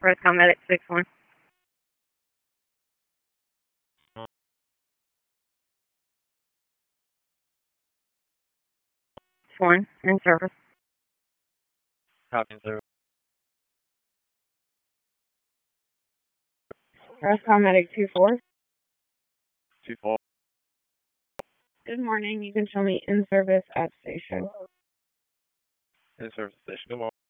Rescom Medic 6-1. 1, in service. Copy, sir. Rescom Medic 2-4. 2-4. Good morning. You can show me in service at station. In service station. Good morning.